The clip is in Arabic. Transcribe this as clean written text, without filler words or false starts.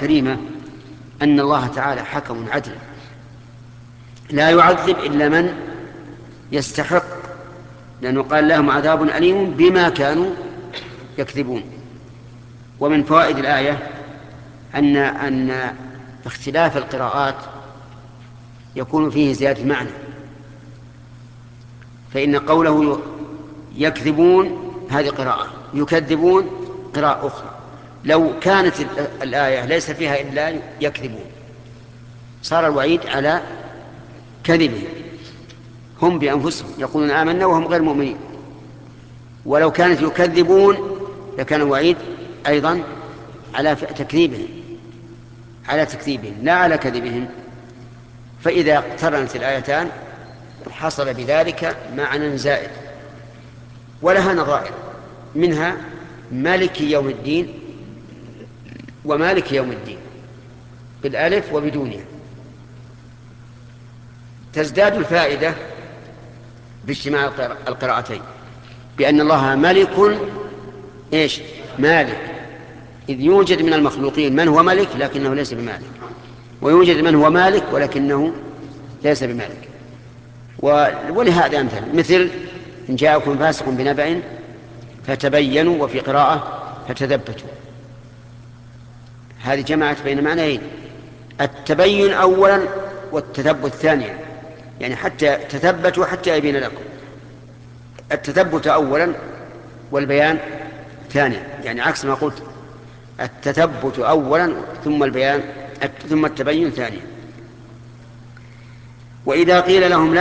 الكريمة أن الله تعالى حكم عدل لا يعذب إلا من يستحق، لأنه قال لهم عذاب أليم بما كانوا يكذبون. ومن فوائد الآية أن اختلاف القراءات يكون فيه زيادة معنى، فإن قوله يكذبون هذه قراءة، يكذبون قراءة أخرى. لو كانت الآية ليس فيها إلا يكذبون صار الوعيد على كذبهم، هم بأنفسهم يقولون آمنا وهم غير مؤمنين. ولو كانت يكذبون لكان الوعيد أيضا على تكذيبهم، لا على كذبهم. فإذا اقترنت الآيتان حصل بذلك معنى زائد. ولها نظائر، منها مالك يوم الدين ومالك يوم الدين بالألف وبدونها. تزداد الفائدة باجتماع القراءتين بأن الله ملك مالك، إذ يوجد من المخلوقين من هو ملك لكنه ليس بمالك، ويوجد من هو مالك ولكنه ليس بمالك. ولهذا أمثل، مثل إن جاءكم فاسق بنبأ فتبينوا، وفي قراءة فتثبتوا. هذه جمعت بين معنيين، التبين أولا والتثبت ثانيا، يعني حتى تثبتوا حتى يبين لكم. التثبت أولا والبيان ثانيا، يعني عكس ما قلت، التثبت أولا ثم البيان ثم التبين ثانيا. وإذا قيل لهم